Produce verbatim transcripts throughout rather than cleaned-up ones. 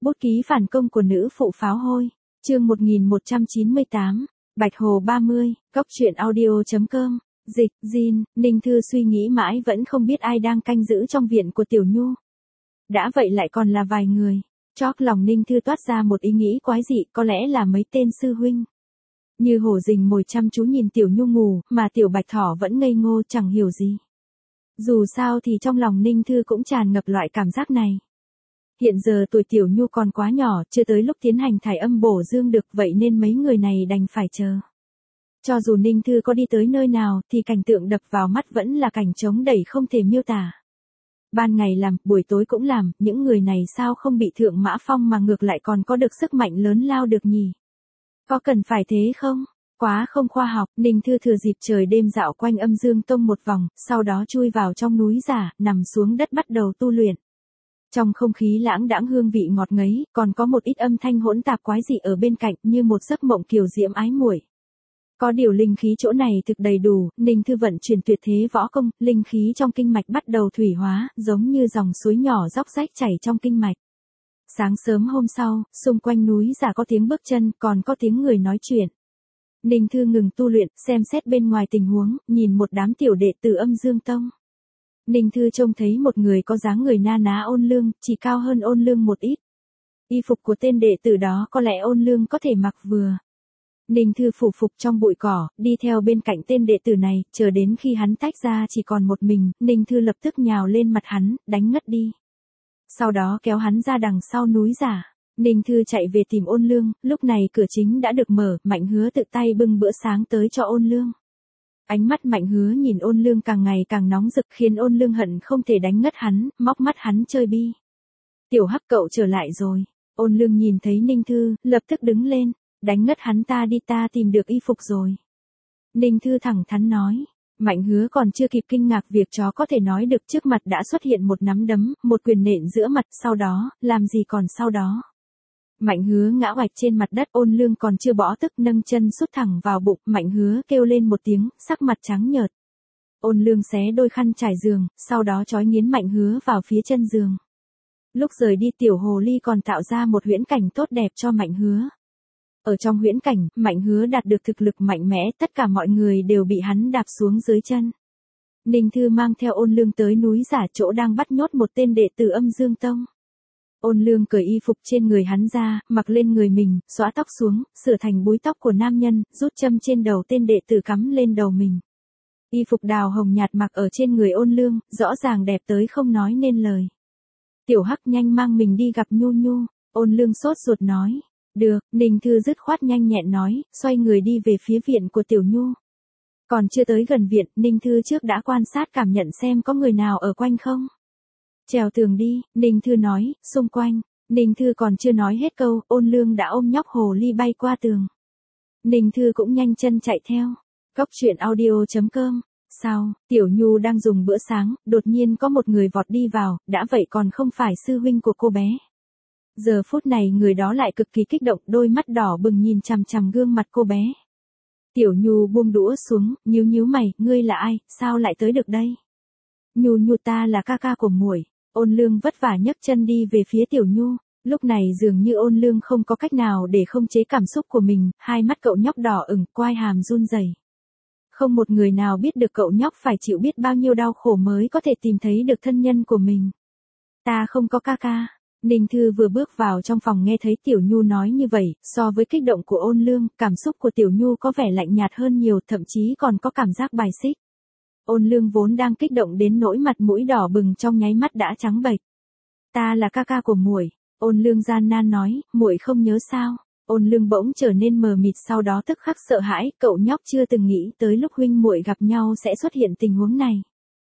Bút ký phản công của nữ phụ pháo hôi. Chương một nghìn một trăm chín mươi tám. Bạch Hồ ba mươi, Cốc truyện audio chấm com. Dịch, Jin, Ninh Thư suy nghĩ mãi vẫn không biết ai đang canh giữ trong viện của Tiểu Nhu. Đã vậy lại còn là vài người. Chót lòng Ninh Thư toát ra một ý nghĩ quái dị, có lẽ là mấy tên sư huynh. Như hổ rình mồi chăm chú nhìn Tiểu Nhu ngủ, mà Tiểu Bạch Thỏ vẫn ngây ngô chẳng hiểu gì. Dù sao thì trong lòng Ninh Thư cũng tràn ngập loại cảm giác này. Hiện giờ tuổi Tiểu Nhu còn quá nhỏ, chưa tới lúc tiến hành thải âm bổ dương được, vậy nên mấy người này đành phải chờ. Cho dù Ninh Thư có đi tới nơi nào, thì cảnh tượng đập vào mắt vẫn là cảnh trống đẩy không thể miêu tả. Ban ngày làm, buổi tối cũng làm, những người này sao không bị thượng mã phong mà ngược lại còn có được sức mạnh lớn lao được nhỉ? Có cần phải thế không? Quá không khoa học. Ninh Thư thừa dịp trời đêm dạo quanh Âm Dương Tông một vòng, sau đó chui vào trong núi giả, nằm xuống đất bắt đầu tu luyện. Trong không khí lãng đãng hương vị ngọt ngấy, còn có một ít âm thanh hỗn tạp quái dị ở bên cạnh, như một giấc mộng kiều diễm ái muội. Có điều linh khí chỗ này thực đầy đủ, Ninh Thư vận chuyển tuyệt thế võ công, linh khí trong kinh mạch bắt đầu thủy hóa, giống như dòng suối nhỏ róc rách chảy trong kinh mạch. Sáng sớm hôm sau, xung quanh núi giả có tiếng bước chân, còn có tiếng người nói chuyện. Ninh Thư ngừng tu luyện, xem xét bên ngoài tình huống, nhìn một đám tiểu đệ tử Âm Dương Tông. Ninh Thư trông thấy một người có dáng người na ná Ôn Lương, chỉ cao hơn Ôn Lương một ít. Y phục của tên đệ tử đó có lẽ Ôn Lương có thể mặc vừa. Ninh Thư phủ phục trong bụi cỏ, đi theo bên cạnh tên đệ tử này, chờ đến khi hắn tách ra chỉ còn một mình, Ninh Thư lập tức nhào lên mặt hắn, đánh ngất đi. Sau đó kéo hắn ra đằng sau núi giả. Ninh Thư chạy về tìm Ôn Lương, lúc này cửa chính đã được mở, Mạnh Hứa tự tay bưng bữa sáng tới cho Ôn Lương. Ánh mắt Mạnh Hứa nhìn Ôn Lương càng ngày càng nóng rực, khiến Ôn Lương hận không thể đánh ngất hắn, móc mắt hắn chơi bi. Tiểu Hắc cậu trở lại rồi. Ôn Lương nhìn thấy Ninh Thư, lập tức đứng lên. Đánh ngất hắn ta đi, ta tìm được y phục rồi. Ninh Thư thẳng thắn nói. Mạnh Hứa còn chưa kịp kinh ngạc việc chó có thể nói được, trước mặt đã xuất hiện một nắm đấm, một quyền nện giữa mặt, sau đó, làm gì còn sau đó. Mạnh Hứa ngã oạch trên mặt đất, Ôn Lương còn chưa bỏ tức nâng chân sút thẳng vào bụng, Mạnh Hứa kêu lên một tiếng, sắc mặt trắng nhợt. Ôn Lương xé đôi khăn trải giường, sau đó trói nghiến Mạnh Hứa vào phía chân giường. Lúc rời đi, Tiểu Hồ Ly còn tạo ra một huyễn cảnh tốt đẹp cho Mạnh Hứa. Ở trong huyễn cảnh, Mạnh Hứa đạt được thực lực mạnh mẽ, tất cả mọi người đều bị hắn đạp xuống dưới chân. Ninh Thư mang theo Ôn Lương tới núi giả, chỗ đang bắt nhốt một tên đệ tử Âm Dương Tông. Ôn Lương cởi y phục trên người hắn ra, mặc lên người mình, xõa tóc xuống, sửa thành búi tóc của nam nhân, rút châm trên đầu tên đệ tử cắm lên đầu mình. Y phục đào hồng nhạt mặc ở trên người Ôn Lương, rõ ràng đẹp tới không nói nên lời. Tiểu Hắc nhanh mang mình đi gặp Nhu Nhu. Ôn Lương sốt ruột nói. Được, Ninh Thư dứt khoát nhanh nhẹn nói, xoay người đi về phía viện của Tiểu Nhu. Còn chưa tới gần viện, Ninh Thư trước đã quan sát cảm nhận xem có người nào ở quanh không. Trèo tường đi, Ninh Thư nói, xung quanh. Ninh Thư còn chưa nói hết câu, Ôn Lương đã ôm nhóc hồ ly bay qua tường. Ninh Thư cũng nhanh chân chạy theo. Cốc truyện audio chấm com. Sao, Tiểu Nhu đang dùng bữa sáng, đột nhiên có một người vọt đi vào, đã vậy còn không phải sư huynh của cô bé. Giờ phút này người đó lại cực kỳ kích động, đôi mắt đỏ bừng nhìn chằm chằm gương mặt cô bé. Tiểu Nhu buông đũa xuống, nhíu nhíu mày, ngươi là ai, sao lại tới được đây? Nhu Nhu, ta là ca ca của muội. Ôn Lương vất vả nhấc chân đi về phía Tiểu Nhu, lúc này dường như Ôn Lương không có cách nào để không chế cảm xúc của mình, hai mắt cậu nhóc đỏ ửng, quai hàm run rẩy. Không một người nào biết được cậu nhóc phải chịu biết bao nhiêu đau khổ mới có thể tìm thấy được thân nhân của mình. Ta không có ca ca. Ninh Thư vừa bước vào trong phòng nghe thấy Tiểu Nhu nói như vậy, so với kích động của Ôn Lương, cảm xúc của Tiểu Nhu có vẻ lạnh nhạt hơn nhiều, thậm chí còn có cảm giác bài xích. Ôn Lương vốn đang kích động đến nỗi mặt mũi đỏ bừng trong nháy mắt đã trắng bệch. Ta là ca ca của muội. Ôn Lương gian nan nói, muội không nhớ sao? Ôn Lương bỗng trở nên mờ mịt, sau đó tức khắc sợ hãi, cậu nhóc chưa từng nghĩ tới lúc huynh muội gặp nhau sẽ xuất hiện tình huống này.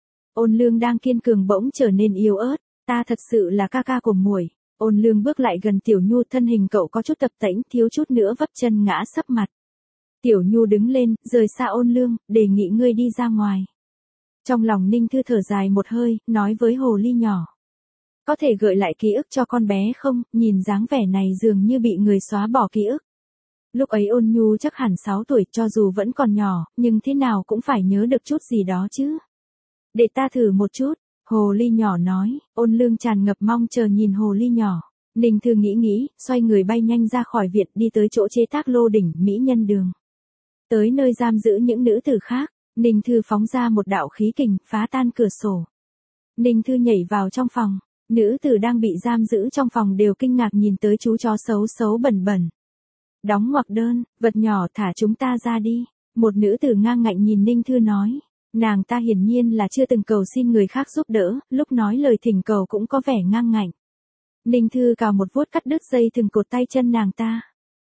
Ôn Lương đang kiên cường bỗng trở nên yếu ớt. Ta thật sự là ca ca của muội. Ôn Lương bước lại gần Tiểu Nhu, thân hình cậu có chút tập tễnh, thiếu chút nữa vấp chân ngã sấp mặt. Tiểu Nhu đứng lên, rời xa Ôn Lương, đề nghị ngươi đi ra ngoài. Trong lòng Ninh Thư thở dài một hơi, nói với hồ ly nhỏ. Có thể gợi lại ký ức cho con bé không, nhìn dáng vẻ này dường như bị người xóa bỏ ký ức. Lúc ấy Ôn Nhu chắc hẳn sáu tuổi, cho dù vẫn còn nhỏ, nhưng thế nào cũng phải nhớ được chút gì đó chứ. Để ta thử một chút. Hồ ly nhỏ nói. Ôn Lương tràn ngập mong chờ nhìn hồ ly nhỏ. Ninh Thư nghĩ nghĩ, xoay người bay nhanh ra khỏi viện đi tới chỗ chế tác lô đỉnh mỹ nhân đường. Tới nơi giam giữ những nữ tử khác, Ninh Thư phóng ra một đạo khí kình, phá tan cửa sổ. Ninh Thư nhảy vào trong phòng, nữ tử đang bị giam giữ trong phòng đều kinh ngạc nhìn tới chú chó xấu xấu bẩn bẩn. Đóng ngoặc đơn, vật nhỏ thả chúng ta ra đi. Một nữ tử ngang ngạnh nhìn Ninh Thư nói. Nàng ta hiển nhiên là chưa từng cầu xin người khác giúp đỡ, lúc nói lời thỉnh cầu cũng có vẻ ngang ngạnh. Ninh Thư cào một vuốt cắt đứt dây thừng cột tay chân nàng ta.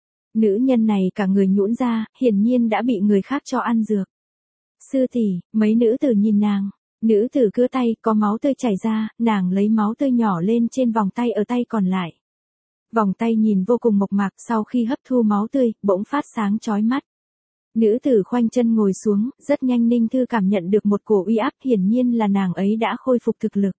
Nữ nhân này cả người nhũn ra, hiển nhiên đã bị người khác cho ăn dược. Sư tỷ, mấy nữ tử nhìn nàng. Nữ tử cưa tay, có máu tươi chảy ra, nàng lấy máu tươi nhỏ lên trên vòng tay ở tay còn lại. Vòng tay nhìn vô cùng mộc mạc, sau khi hấp thu máu tươi, bỗng phát sáng chói mắt. Nữ tử khoanh chân ngồi xuống, rất nhanh Ninh Thư cảm nhận được một cổ uy áp, hiển nhiên là nàng ấy đã khôi phục thực lực.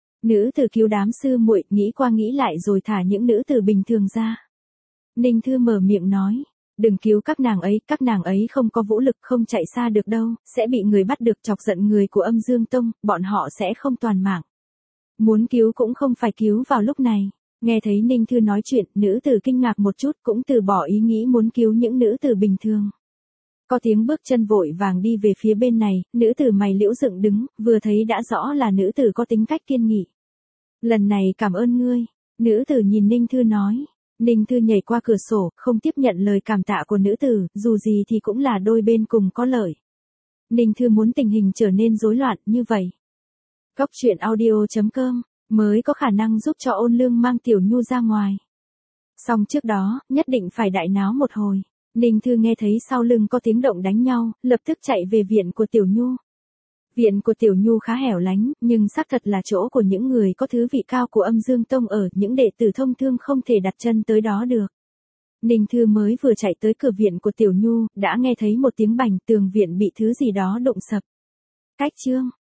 Nữ tử cứu đám sư muội, nghĩ qua nghĩ lại rồi thả những nữ tử bình thường ra. Ninh Thư mở miệng nói, đừng cứu các nàng ấy, các nàng ấy không có vũ lực, không chạy xa được đâu, sẽ bị người bắt được, chọc giận người của Âm Dương Tông, bọn họ sẽ không toàn mạng. Muốn cứu cũng không phải cứu vào lúc này. Nghe thấy Ninh Thư nói chuyện, nữ tử kinh ngạc một chút, cũng từ bỏ ý nghĩ muốn cứu những nữ tử bình thường. Có tiếng bước chân vội vàng đi về phía bên này, nữ tử mày liễu dựng đứng, vừa thấy đã rõ là nữ tử có tính cách kiên nghị. Lần này cảm ơn ngươi, nữ tử nhìn Ninh Thư nói. Ninh Thư nhảy qua cửa sổ, không tiếp nhận lời cảm tạ của nữ tử, dù gì thì cũng là đôi bên cùng có lợi. Ninh Thư muốn tình hình trở nên rối loạn như vậy. Góc truyện audio chấm com mới có khả năng giúp cho Ôn Lương mang Tiểu Nhu ra ngoài. Xong trước đó, nhất định phải đại náo một hồi. Ninh Thư nghe thấy sau lưng có tiếng động đánh nhau, lập tức chạy về viện của Tiểu Nhu. Viện của Tiểu Nhu khá hẻo lánh, nhưng xác thật là chỗ của những người có thứ vị cao của Âm Dương Tông ở, những đệ tử thông thương không thể đặt chân tới đó được. Ninh Thư mới vừa chạy tới cửa viện của Tiểu Nhu, đã nghe thấy một tiếng bành, tường viện bị thứ gì đó đụng sập. Cách chương